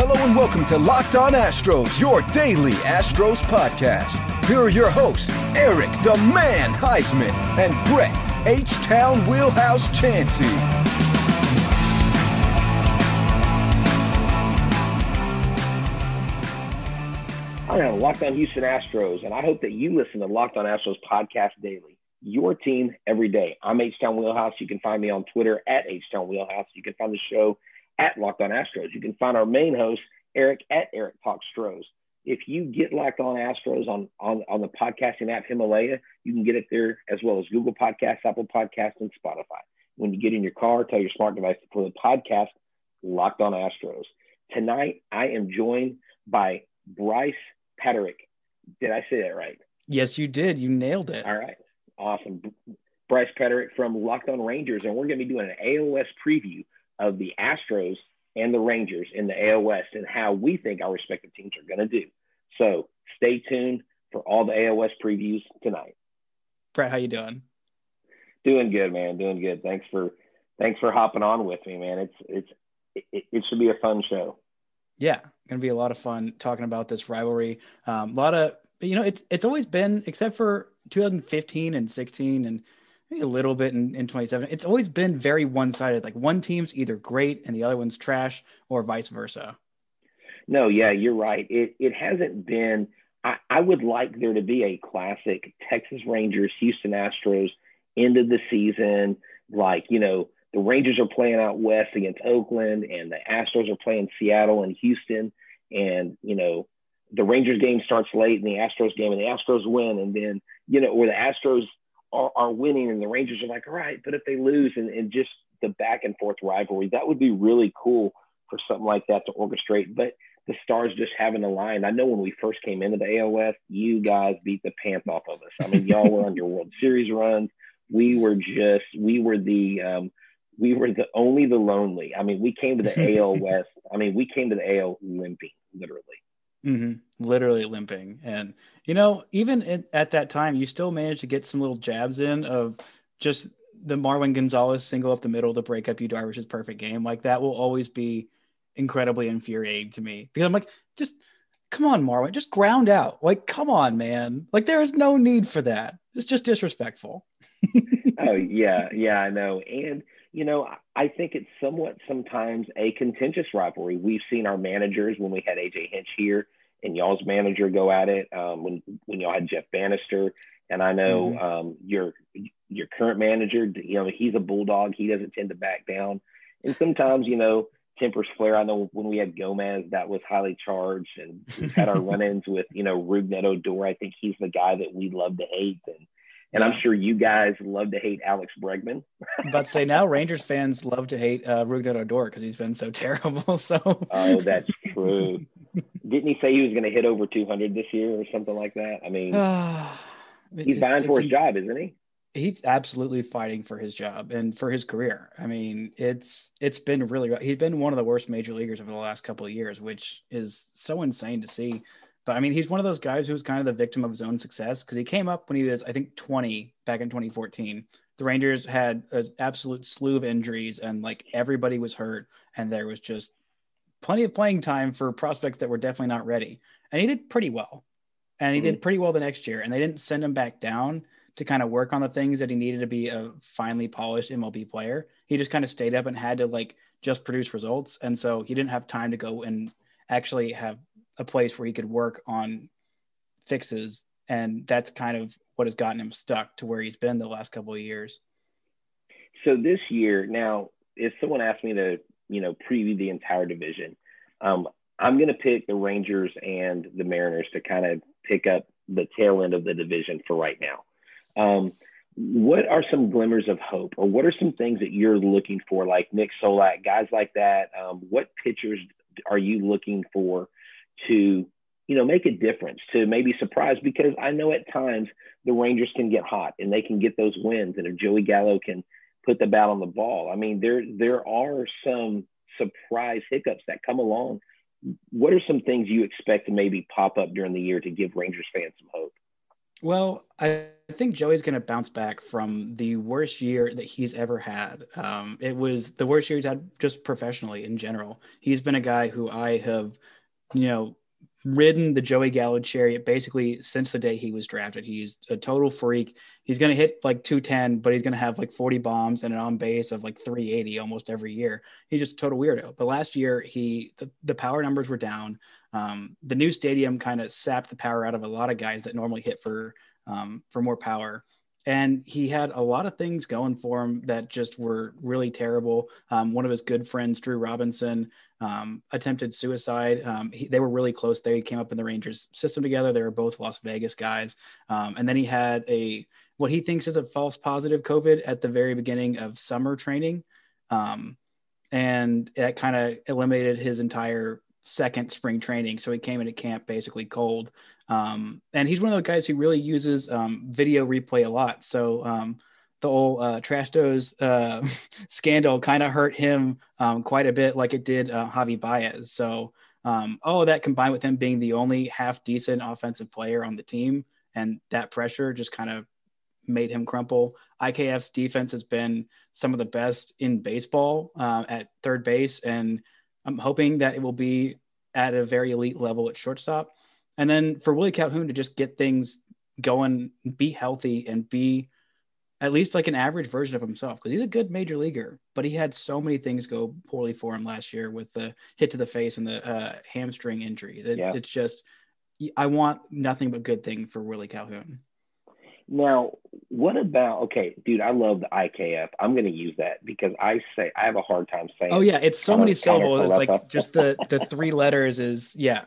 Hello and welcome to Locked On Astros, your daily Astros podcast. Here are your hosts, Eric the Man Heisman and Brett H-Town Wheelhouse Chansey. I am Locked On Houston Astros, and I hope that you listen to Locked On Astros podcast daily. Your team every day. I'm H-Town Wheelhouse. You can find me on Twitter at H-Town Wheelhouse. You can find the show at Locked On Astros. You can find our main host, Eric, at Eric Talks Stros. If you get Locked On Astros on the podcasting app Himalaya, you can get it there as well as Google Podcasts, Apple Podcasts, and Spotify. When you get in your car, tell your smart device to play the podcast Locked On Astros. Tonight, I am joined by Bryce Petterick. Did I say that right? Yes, you did. You nailed it. All right. Awesome. Bryce Petterick from Locked On Rangers, and we're going to be doing an AOS preview of the Astros and the Rangers in the AL West and how we think our respective teams are going to do. So stay tuned for all the AOS previews tonight. Brett, how you doing? Doing good, man. Doing good. Thanks for hopping on with me, man. It should be a fun show. Yeah, going to be a lot of fun talking about this rivalry. A lot of, it's always been, except for 2015 and 16 and maybe a little bit in 27, it's always been very one-sided. Like one team's either great and the other one's trash, or vice versa. No, yeah, you're right. It hasn't been. I would like there to be a classic Texas Rangers, Houston Astros end of the season. Like, the Rangers are playing out west against Oakland, and the Astros are playing Seattle and Houston, and the Rangers game starts late in the Astros game, and the Astros win, and then where the Astros are winning and the Rangers are like, all right, but if they lose, and just the back and forth rivalry, that would be really cool for something like that to orchestrate. But the stars just haven't aligned. I know when we first came into the AL West, you guys beat the pants off of us. I mean, y'all were on your World Series runs. We were the lonely. I mean, we came to the AL West. I mean, we came to the AL limping, literally. Mm-hmm. Literally limping. And, even at that time, you still managed to get some little jabs in of just the Marwin Gonzalez single up the middle to break up Yu Darvish's perfect game. Like, that will always be incredibly infuriating to me, because I'm like, just come on, Marwin, just ground out. Like, come on, man. Like, there is no need for that. It's just disrespectful. Oh, yeah, I know. And, I think it's somewhat sometimes a contentious rivalry. We've seen our managers, when we had AJ Hinch here and y'all's manager, go at it, when y'all had Jeff Bannister. And I know your current manager, he's a bulldog. He doesn't tend to back down. And sometimes, tempers flare. I know when we had Gomez, that was highly charged. And we've had our run-ins with, Rougned Odor. I think he's the guy that we love to hate. And I'm sure you guys love to hate Alex Bregman. But say now Rangers fans love to hate Rougned Odor because he's been so terrible. So oh, that's true. Didn't he say he was going to hit over 200 this year or something like that? I mean, he's vying for his job, isn't he? He's absolutely fighting for his job and for his career. I mean, it's been really – he's been one of the worst major leaguers over the last couple of years, which is so insane to see. But, I mean, he's one of those guys who was kind of the victim of his own success, because he came up when he was, I think, 20 back in 2014. The Rangers had an absolute slew of injuries, and, like, everybody was hurt, and there was just plenty of playing time for prospects that were definitely not ready. And he did pretty well. And he did pretty well the next year, and they didn't send him back down to kind of work on the things that he needed to be a finely polished MLB player. He just kind of stayed up and had to, like, just produce results. And so he didn't have time to go and actually have a place where he could work on fixes. And that's kind of what has gotten him stuck to where he's been the last couple of years. So this year, now, if someone asked me to, preview the entire division, I'm going to pick the Rangers and the Mariners to kind of pick up the tail end of the division for right now. What are some glimmers of hope, or what are some things that you're looking for, like Nick Solak, guys like that? What pitchers are you looking for to, make a difference, to maybe surprise? Because I know at times the Rangers can get hot and they can get those wins. And if Joey Gallo can put the bat on the ball, I mean, there are some surprise hiccups that come along. What are some things you expect to maybe pop up during the year to give Rangers fans some hope? Well, I think Joey's going to bounce back from the worst year that he's ever had. It was the worst year he's had just professionally in general. He's been a guy who I have, you know, ridden the Joey Gallo chariot basically since the day he was drafted. He's a total freak. He's going to hit like 210, but he's going to have like 40 bombs and an on base of like 380 almost every year. He's just a total weirdo. But last year, the power numbers were down. The new stadium kind of sapped the power out of a lot of guys that normally hit for more power. And he had a lot of things going for him that just were really terrible. One of his good friends, Drew Robinson, attempted suicide. They were really close. They came up in the Rangers system together. They were both Las Vegas guys. And then he had what he thinks is a false positive COVID at the very beginning of summer training. And that kind of eliminated his entire second spring training. So he came into camp basically cold. And he's one of those guys who really uses video replay a lot. So the old Trash Doze scandal kind of hurt him quite a bit, like it did Javi Baez. So all of that combined with him being the only half decent offensive player on the team, and that pressure just kind of made him crumple. IKF's defense has been some of the best in baseball at third base, and I'm hoping that it will be at a very elite level at shortstop. And then for Willie Calhoun to just get things going, be healthy, and be at least like an average version of himself, because he's a good major leaguer, but he had so many things go poorly for him last year with the hit to the face and the hamstring injury. It's just, I want nothing but good thing for Willie Calhoun. Now, what about, okay, dude, I love the IKF. I'm going to use that because I have a hard time saying. Oh, yeah. It's so many syllables. It's like just the three letters is, yeah.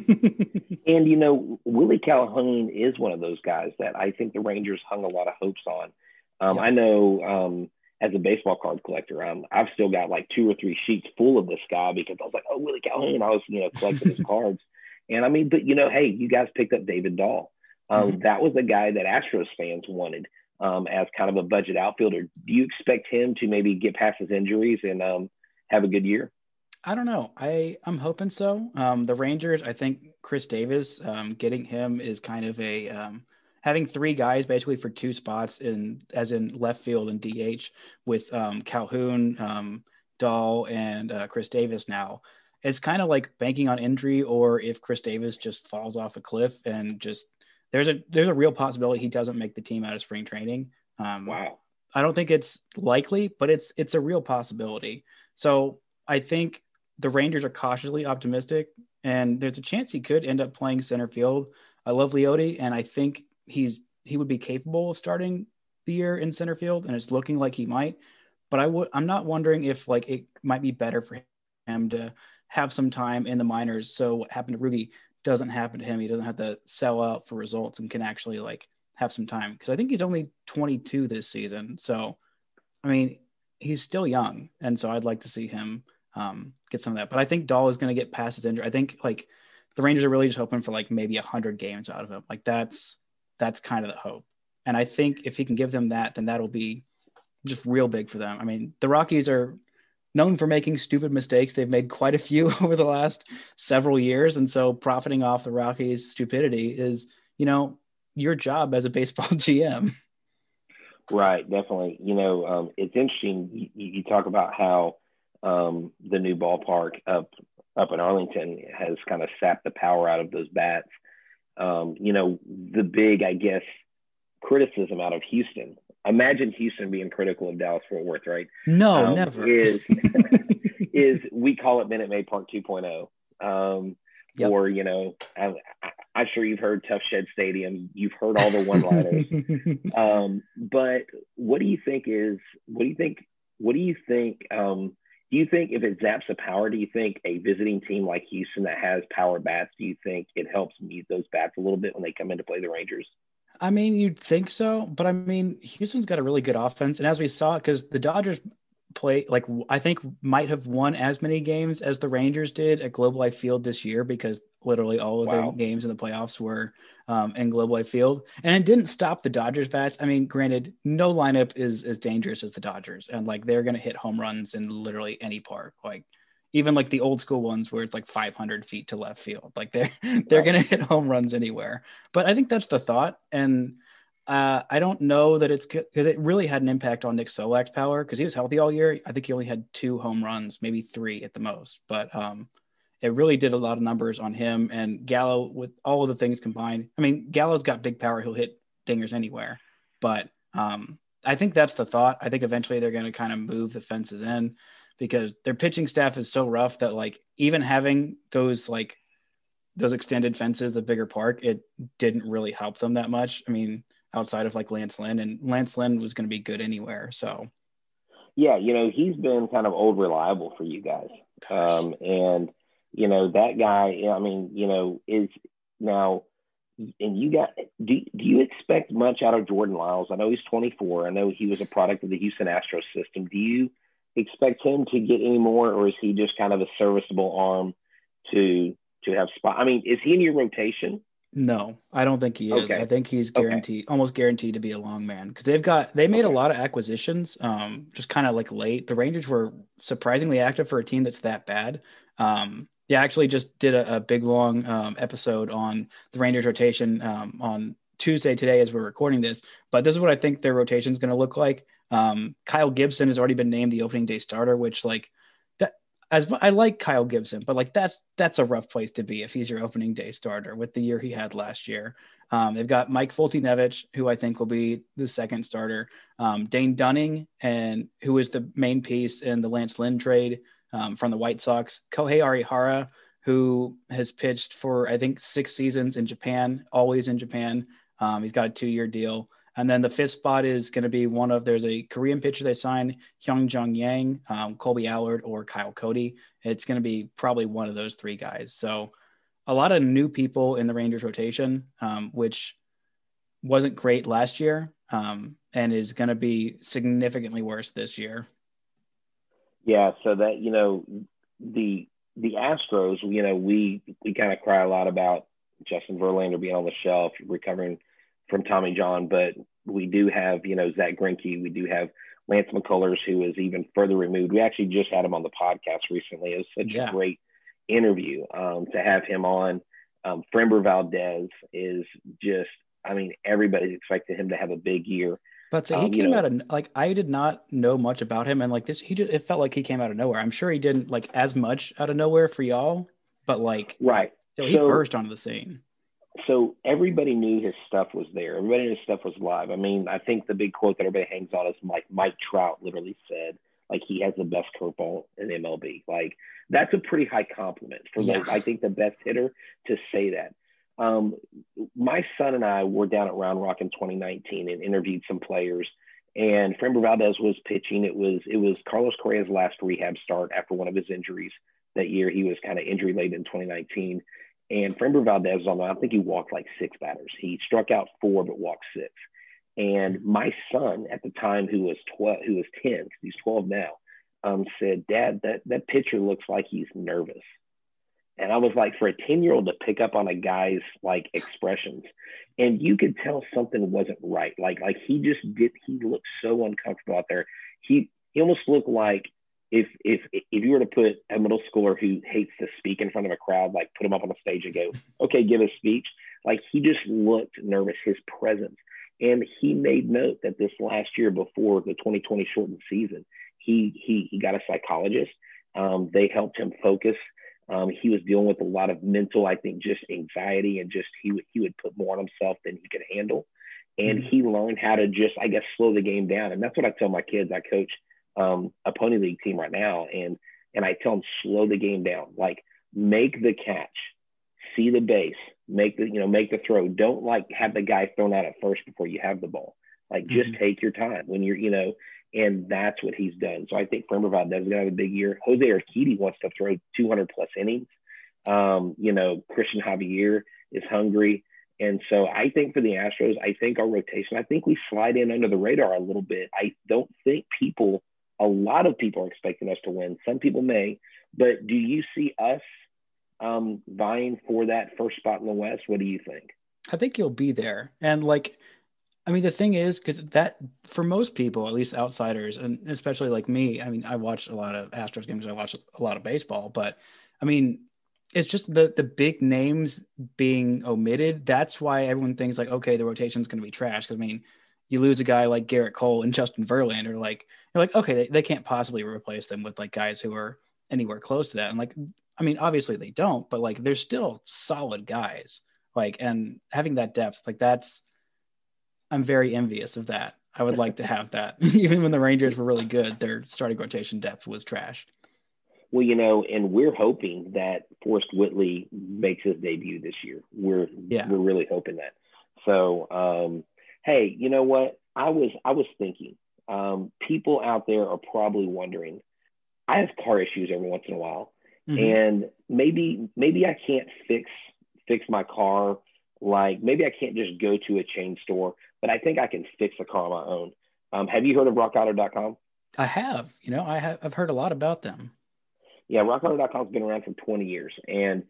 And, you know, Willie Calhoun is one of those guys that I think the Rangers hung a lot of hopes on. I know as a baseball card collector, I've still got like 2 or 3 sheets full of this guy because I was like, oh, Willie Calhoun. I was, collecting his cards. And I mean, but, hey, you guys picked up David Dahl. That was the guy that Astros fans wanted as kind of a budget outfielder. Do you expect him to maybe get past his injuries and have a good year? I don't know. I'm hoping so. The Rangers, I think Chris Davis, getting him is kind of a having 3 guys basically for 2 spots as in left field and DH with Calhoun, Dahl, and Chris Davis now. It's kind of like banking on injury, or if Chris Davis just falls off a cliff and just there's a real possibility he doesn't make the team out of spring training. Wow. I don't think it's likely, but it's a real possibility. So I think the Rangers are cautiously optimistic, and there's a chance he could end up playing center field. I love Leote, and I think he would be capable of starting the year in center field, and it's looking like he might. But I'm not wondering if like it might be better for him to have some time in the minors. So what happened to Ruby doesn't happen to him. He doesn't have to sell out for results and can actually like have some time, because I think he's only 22 this season. So, I mean, he's still young. And so I'd like to see him get some of that. But I think Dahl is going to get past his injury. I think like the Rangers are really just hoping for like maybe 100 games out of him. Like that's kind of the hope. And I think if he can give them that, then that'll be just real big for them. I mean, the Rockies are known for making stupid mistakes. They've made quite a few over the last several years. And so profiting off the Rockies' stupidity is, your job as a baseball GM. Right. Definitely. It's interesting. You talk about how the new ballpark up in Arlington has kind of sapped the power out of those bats. The big, I guess, criticism out of Houston. Imagine Houston being critical of Dallas-Fort Worth, right? No, never. Is we call it Minute Maid Park 2.0. Yep. Or, I'm sure you've heard Tough Shed Stadium. You've heard all the one-liners. But what do you think if it zaps the power, do you think a visiting team like Houston that has power bats, do you think it helps mute those bats a little bit when they come in to play the Rangers? I mean, you'd think so, but I mean, Houston's got a really good offense. And as we saw, because the Dodgers play, like, I think might have won as many games as the Rangers did at Globe Life Field this year, because literally all of the games in the playoffs were in Globe Life Field. And it didn't stop the Dodgers bats. I mean, granted, no lineup is as dangerous as the Dodgers. And like, they're going to hit home runs in literally any park. Like, even like the old school ones where it's like 500 feet to left field. Like they're going to hit home runs anywhere. But I think that's the thought. And I don't know that it's because it really had an impact on Nick Solak's power because he was healthy all year. I think he only had 2 home runs, maybe 3 at the most. But it really did a lot of numbers on him and Gallo with all of the things combined. I mean, Gallo's got big power. He'll hit dingers anywhere. But I think that's the thought. I think eventually they're going to kind of move the fences in because their pitching staff is so rough that like even having those extended fences, the bigger park, it didn't really help them that much. I mean, outside of like Lance Lynn, and Lance Lynn was going to be good anywhere. So yeah, he's been kind of old reliable for you guys. And that guy, I mean, is now, and do you expect much out of Jordan Lyles? I know he's 24. I know he was a product of the Houston Astros system. Do you expect him to get any more, or is he just kind of a serviceable arm to have spot? I mean, is he in your rotation? No, I don't think he is. Okay. I think he's almost guaranteed to be a long man because they made a lot of acquisitions, just kind of like late. The Rangers were surprisingly active for a team that's that bad. I actually just did a big long episode on the Rangers rotation on Tuesday today as we're recording this. But this is what I think their rotation is going to look like. Kyle Gibson has already been named the opening day starter, which like that as I like Kyle Gibson, but like that's a rough place to be if he's your opening day starter with the year he had last year. They've got Mike Foltynewicz, who I think will be the second starter. Dane Dunning, and who is the main piece in the Lance Lynn trade from the White Sox. Kohei Arihara, who has pitched for, I think, 6 seasons in Japan, always in Japan. He's got a 2-year deal. And then the 5th spot is going to be there's a Korean pitcher they signed, Hyung-Jung Yang, Colby Allard, or Kyle Cody. It's going to be probably one of those 3 guys. So a lot of new people in the Rangers rotation, which wasn't great last year and is going to be significantly worse this year. Yeah, so that, the Astros, we kind of cry a lot about Justin Verlander being on the shelf, recovering from Tommy John, but we do have, Zach Greinke, we do have Lance McCullers, who is even further removed. We actually just had him on the podcast recently. It was such a great interview to have him on. Framber Valdez is just, I mean, everybody's expecting him to have a big year. But so he came out of like, I did not know much about him. And like this, it felt like he came out of nowhere. I'm sure he didn't like as much out of nowhere for y'all, but like, right. So he burst onto the scene. So everybody knew his stuff was there. Everybody knew his stuff was live. I mean, I think the big quote that everybody hangs on is Mike Trout literally said, like, he has the best curveball in MLB. Like, that's a pretty high compliment for I think the best hitter to say that. My son and I were down at Round Rock in 2019 and interviewed some players, and Framber Valdez was pitching. It was Carlos Correa's last rehab start after one of his injuries that year. He was kind of injury late in 2019, and Framber Valdez was on the, I think he walked like 6 batters. He struck out 4, but walked 6. And my son at the time, who was 10, because he's 12 now, said, "Dad, that pitcher looks like he's nervous." And I was like, for a 10-year-old to pick up on a guy's like expressions, and you could tell something wasn't right. Like he looked so uncomfortable out there. He almost looked like if you were to put a middle schooler who hates to speak in front of a crowd, like put him up on a stage and go, "Okay, give a speech." Like he just looked nervous, his presence. And he made note that this last year before the 2020 shortened season, he got a psychologist. They helped him focus. He was dealing with a lot of mental, I think, just anxiety, and just he would put more on himself than he could handle. And he learned how to just, I guess, slow the game down. And that's what I tell my kids. I coach a Pony League team right now, and I tell them, slow the game down. Like, make the catch, see the base, make the throw. Don't like have the guy thrown out at first before you have the ball. Like, just take your time when you're, and that's what he's done. So I think Framber Valdez is going to have a big year. Jose Urquidy wants to throw 200 plus innings. Christian Javier is hungry. And so I think for the Astros, I think our rotation, I think we slide in under the radar a little bit. I don't think a lot of people are expecting us to win. Some people may, but do you see us vying for that first spot in the West? What do you think? I think you'll be there. And like, I mean, the thing is, because that for most people, at least outsiders, and especially like me, I mean, I watch a lot of Astros games, I watch a lot of baseball, but I mean, it's just the big names being omitted. That's why everyone thinks like, okay, the rotation's going to be trash. Because I mean, you lose a guy like Garrett Cole and Justin Verlander, like you're like, okay, they can't possibly replace them with like guys who are anywhere close to that. And like, I mean, obviously they don't, but like they're still solid guys. Like, and having that depth, like I'm very envious of that. I would like to have that. Even when the Rangers were really good, their starting rotation depth was trash. Well, and we're hoping that Forrest Whitley makes his debut this year. We're really hoping that. So, hey, you know what? I was thinking, people out there are probably wondering. I have car issues every once in a while, and maybe I can't fix my car. Like maybe I can't just go to a chain store, but I think I can fix a car on my own. Have you heard of RockAuto.com? I have. I've heard a lot about them. Yeah, RockAuto.com has been around for 20 years. And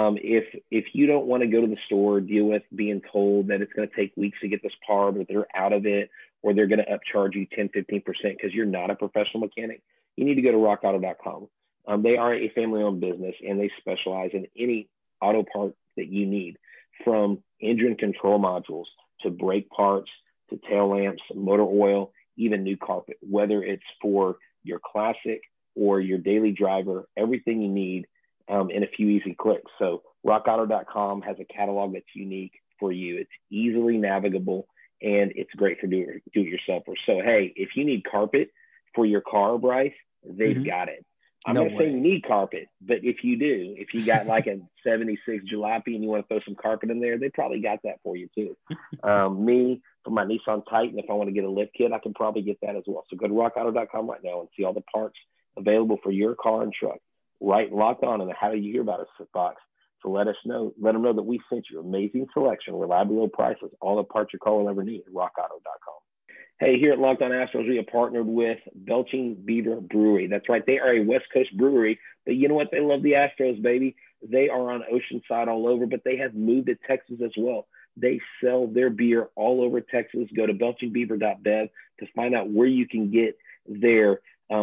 if you don't want to go to the store, deal with being told that it's going to take weeks to get this part, or they're out of it, or they're going to upcharge you 10, 15% because you're not a professional mechanic, you need to go to RockAuto.com. They are a family-owned business, and they specialize in any auto part that you need, from engine control modules to brake parts to tail lamps, motor oil, even new carpet, whether it's for your classic or your daily driver, everything you need in a few easy clicks. So rockauto.com has a catalog that's unique for you. It's easily navigable, and it's great for do-it-yourselfers. So, hey, if you need carpet for your car, Bryce, they've got it. I'm not saying you need carpet, but if you do, if you got like a 76 Jalopy and you want to throw some carpet in there, they probably got that for you too. Me, for my Nissan Titan, if I want to get a lift kit, I can probably get that as well. So go to rockauto.com right now and see all the parts available for your car and truck. Right, locked on in the How Do You Hear About Us box. So let them know that we sent you. Amazing selection, reliable low prices, all the parts your car will ever need at rockauto.com. Hey, here at Locked On Astros, we have partnered with Belching Beaver Brewery. That's right. They are a West Coast brewery, but you know what? They love the Astros, baby. They are on Oceanside all over, but they have moved to Texas as well. They sell their beer all over Texas. Go to belchingbeaver.bev to find out where you can get their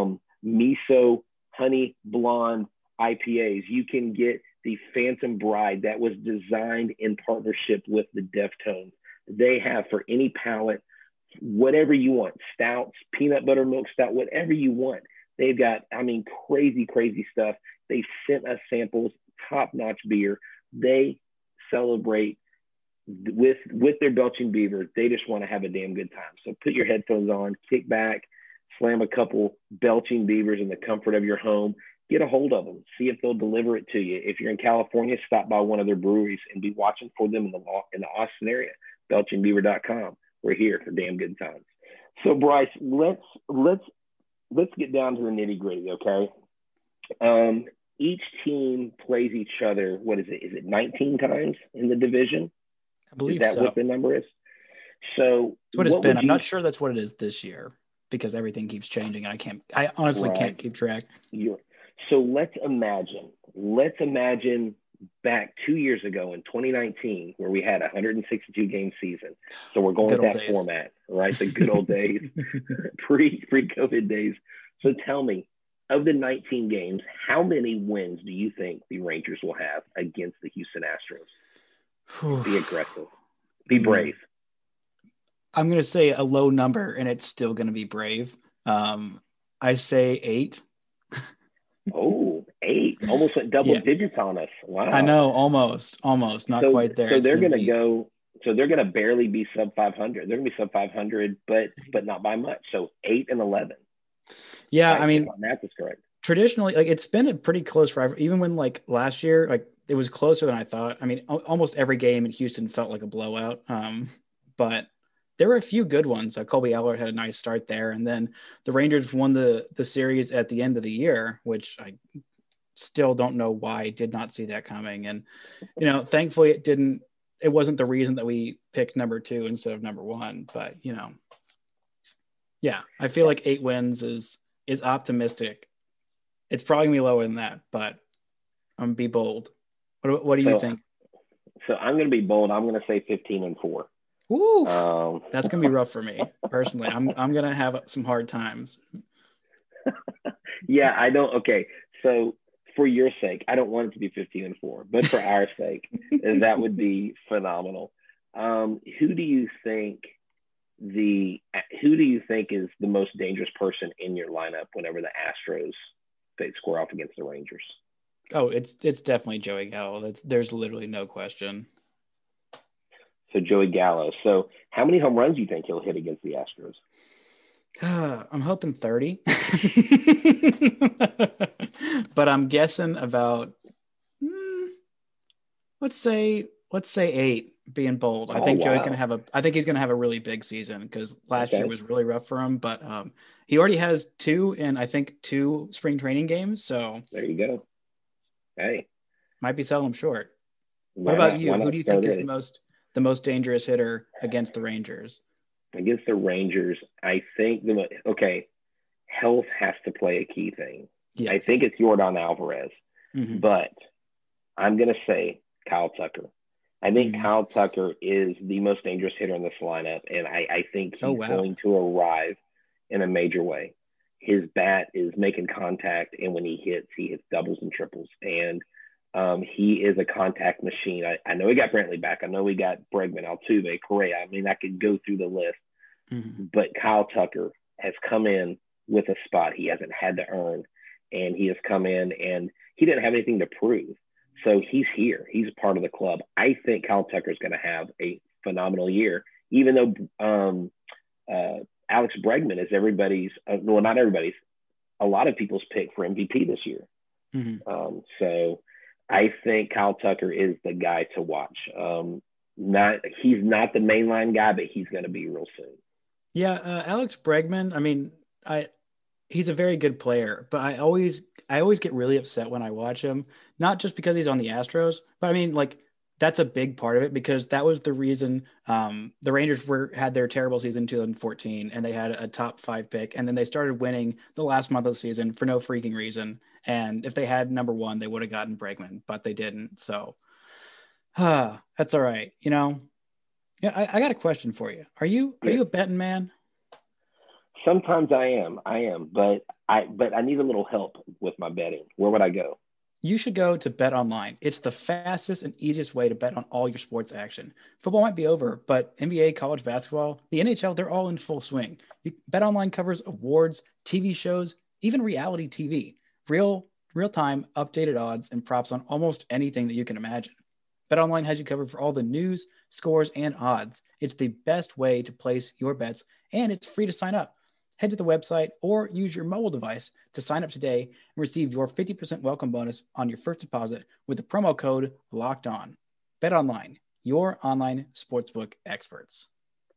miso honey blonde IPAs. You can get the Phantom Bride that was designed in partnership with the Deftones. They have for any palate, whatever you want, stouts, peanut butter milk stout, whatever you want. They've got, crazy stuff. They sent us samples, top-notch beer. They celebrate with their Belching Beaver. They just want to have a damn good time. So put your headphones on, kick back, slam a couple Belching Beavers in the comfort of your home. Get a hold of them. See if they'll deliver it to you. If you're in California, stop by one of their breweries and be watching for them in the Austin area. BelchingBeaver.com. We're here for damn good times. So Bryce, let's get down to the nitty gritty, okay? Each team plays each other. What is it? Is it 19 times in the division? I believe so. Is that what the number is? So that's what it's been. I'm not sure that's what it is this year because everything keeps changing. I honestly can't keep track. So let's imagine back 2 years ago in 2019, where we had a 162 game season. So we're going with that format, right? The good old days, pre-COVID days. So tell me, of the 19 games, how many wins do you think the Rangers will have against the Houston Astros? Be aggressive. Be brave. I'm going to say a low number, and it's still going to be brave. I say 8. Oh, 8. Almost went double digits on us. Wow. I know, almost. Not quite there. So they're going to go – so they're going to barely be sub 500. They're going to be sub 500, but not by much. So 8 and 11. Yeah, right, I mean – math is correct. Traditionally, like it's been a pretty close rivalry. Even when like last year, like it was closer than I thought. I mean, almost every game in Houston felt like a blowout. But there were a few good ones. Colby Allard had a nice start there, and then the Rangers won the series at the end of the year, which I still don't know why I did not see that coming. And thankfully it didn't. It wasn't the reason that we picked number 2 instead of number 1. But yeah, I feel like 8 wins is optimistic. It's probably gonna be lower than that, but I'm gonna be bold. What do you think? So I'm gonna be bold. I'm gonna say 15 and 4. Woo, that's gonna be rough for me personally. I'm gonna have some hard times. Yeah, I don't. Okay, so for your sake, I don't want it to be 15-4, but for our sake, that would be phenomenal. Who do you think is the most dangerous person in your lineup whenever the Astros they square off against the Rangers? Oh, it's definitely Joey Gallo. There's literally no question. So Joey Gallo. So how many home runs do you think he'll hit against the Astros? I'm hoping 30, but I'm guessing about let's say 8, being bold. I think Joey's gonna have I think he's gonna have a really big season because last year was really rough for him. But he already has 2 in I think 2 spring training games. So there you go. Hey, might be selling him short. What about you? Who do you think is the most dangerous hitter against the Rangers? Against the Rangers, I think health has to play a key thing. Yes. I think it's Yordan Alvarez, but I'm going to say Kyle Tucker. I think Kyle Tucker is the most dangerous hitter in this lineup, and I think he's going to arrive in a major way. His bat is making contact, and when he hits doubles and triples, and he is a contact machine. I know we got Brantley back. I know we got Bregman, Altuve, Correa. I mean, I could go through the list. But Kyle Tucker has come in with a spot he hasn't had to earn, and he has come in and he didn't have anything to prove. So he's here. He's a part of the club. I think Kyle Tucker is going to have a phenomenal year, even though Alex Bregman is everybody's not everybody's, a lot of people's pick for MVP this year. So I think Kyle Tucker is the guy to watch. He's not the mainline guy, but he's going to be real soon. Yeah, Alex Bregman. I mean, he's a very good player, but I always get really upset when I watch him. Not just because he's on the Astros, but I mean, like that's a big part of it because that was the reason the Rangers had their terrible season in 2014, and they had a top 5 pick, and then they started winning the last month of the season for no freaking reason. And if they had number 1, they would have gotten Bregman, but they didn't. So that's all right. You know, yeah, I got a question for you. Are you a betting man? Sometimes I am, but I need a little help with my betting. Where would I go? You should go to Bet Online. It's the fastest and easiest way to bet on all your sports action. Football might be over, but NBA, college basketball, the NHL, they're all in full swing. Bet Online covers awards, TV shows, even reality TV. Real-time updated odds and props on almost anything that you can imagine. BetOnline has you covered for all the news, scores, and odds. It's the best way to place your bets, and it's free to sign up. Head to the website or use your mobile device to sign up today and receive your 50% welcome bonus on your first deposit with the promo code LOCKEDON. BetOnline, your online sportsbook experts.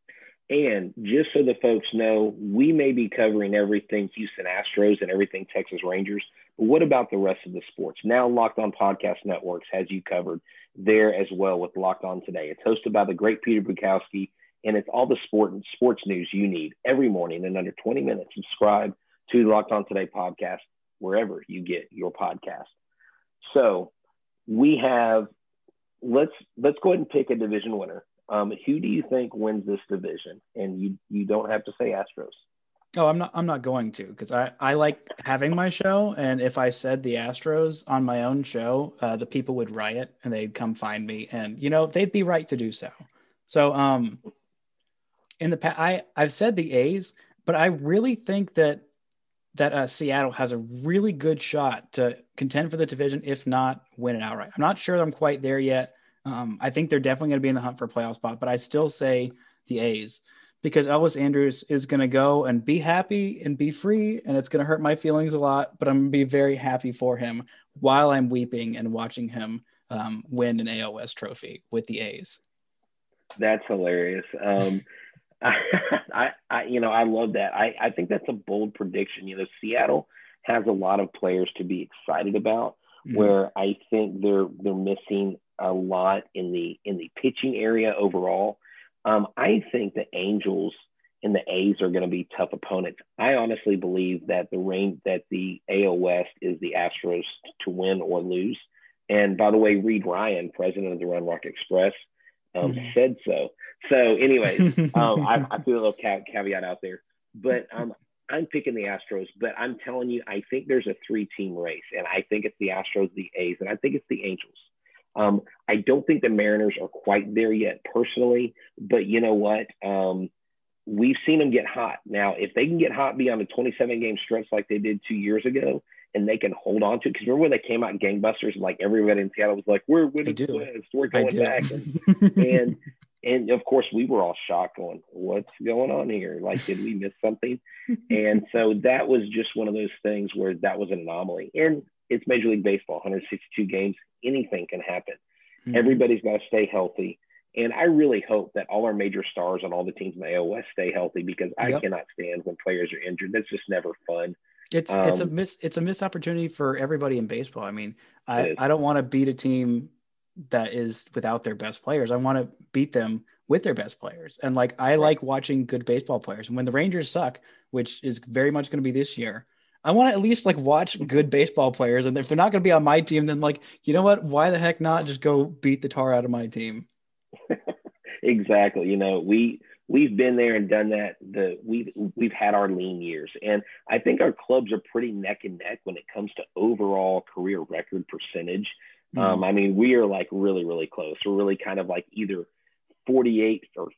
And just so the folks know, we may be covering everything Houston Astros and everything Texas Rangers, but what about the rest of the sports? Now Locked On Podcast Networks has you covered there as well with Locked On Today. It's hosted by the great Peter Bukowski, and it's all the sports news you need every morning in under 20 minutes. Subscribe to the Locked On Today podcast wherever you get your podcast. So we have let's go ahead and pick a division winner. Who do you think wins this division? And you don't have to say Astros. Oh, I'm not going to, because I like having my show, and if I said the Astros on my own show, the people would riot and they'd come find me, and they'd be right to do so. So in the past, I've said the A's, but I really think that Seattle has a really good shot to contend for the division, if not win it outright. I'm not sure I'm quite there yet. I think they're definitely going to be in the hunt for a playoff spot, but I still say the A's because Elvis Andrus is going to go and be happy and be free, and it's going to hurt my feelings a lot, but I'm going to be very happy for him while I'm weeping and watching him win an AL West trophy with the A's. That's hilarious. I love that. I think that's a bold prediction. Seattle has a lot of players to be excited about, where I think they're missing a lot in the pitching area overall. I think the Angels and the A's are going to be tough opponents. I honestly believe that the AL West is the Astros to win or lose. And by the way, Reed Ryan, president of the Run Rock Express, said so. So anyways, I threw a little caveat out there, but I'm picking the Astros, but I'm telling you, I think there's a 3-team race, and I think it's the Astros, the A's, and I think it's the Angels. I don't think the Mariners are quite there yet personally, but you know what? We've seen them get hot. Now, if they can get hot beyond a 27-game stretch like they did 2 years ago, and they can hold on to it, because remember when they came out gangbusters, and like everybody in Seattle was like, we're winning the West, we're going back. And of course, we were all shocked going, what's going on here? Like, did we miss something? And so that was just one of those things where that was an anomaly. And it's Major League Baseball, 162 games, anything can happen. Everybody's got to stay healthy. And I really hope that all our major stars on all the teams in the AL West stay healthy, because I cannot stand when players are injured. That's just never fun. It's a missed opportunity for everybody in baseball. I mean, I don't want to beat a team that is without their best players. I want to beat them with their best players. And like, I like watching good baseball players. And when the Rangers suck, which is very much going to be this year, I want to at least like watch good baseball players. And if they're not going to be on my team, then like, you know what, why the heck not just go beat the tar out of my team? Exactly. You know, we've been there and done that. We've had our lean years, and I think our clubs are pretty neck and neck when it comes to overall career record percentage. I mean, we are like really, really close. We're really kind of like either 48 to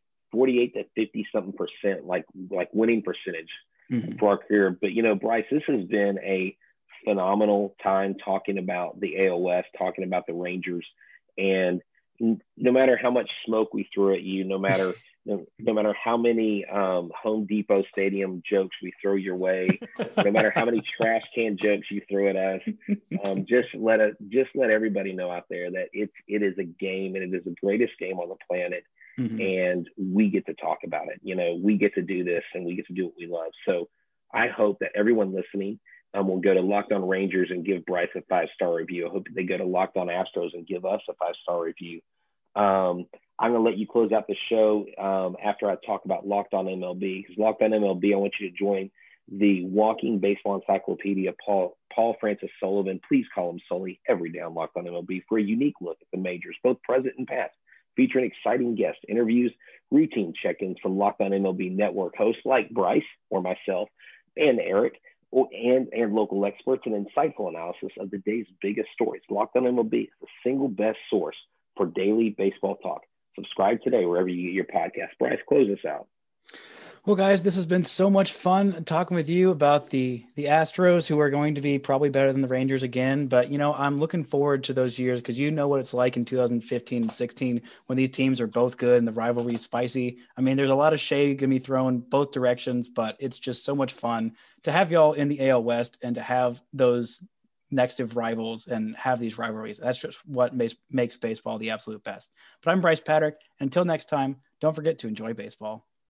50 something percent, like winning percentage for our career. But you know, Bryce, this has been a phenomenal time talking about the AL West, talking about the Rangers, and no matter how much smoke we throw at you, no matter how many Home Depot Stadium jokes we throw your way, no matter how many trash can jokes you throw at us, just let everybody know out there that it is a game, and it is the greatest game on the planet, and we get to talk about it. You know, we get to do this, and we get to do what we love. So I hope that everyone listening will go to Locked On Rangers and give Bryce a 5-star review. I hope they go to Locked On Astros and give us a 5-star review. I'm going to let you close out the show after I talk about Locked On MLB, because Locked On MLB, I want you to join the walking baseball encyclopedia, Paul Francis Sullivan. Please call him Sully every day on Locked On MLB for a unique look at the majors, both present and past, featuring exciting guests, interviews, routine check-ins from Locked On MLB network hosts like Bryce or myself and Eric, and local experts, and insightful analysis of the day's biggest stories. Locked On MLB is the single best source for daily baseball talk. Subscribe today wherever you get your podcast. Bryce, close us out. Well, guys, this has been so much fun talking with you about the Astros, who are going to be probably better than the Rangers again. But, you know, I'm looking forward to those years, because you know what it's like in 2015 and 16 when these teams are both good and the rivalry is spicy. I mean, there's a lot of shade going to be thrown both directions, but it's just so much fun to have y'all in the AL West and to have those negative rivals and have these rivalries. That's just what makes baseball the absolute best. But I'm Bryce Patrick. Until next time, don't forget to enjoy baseball.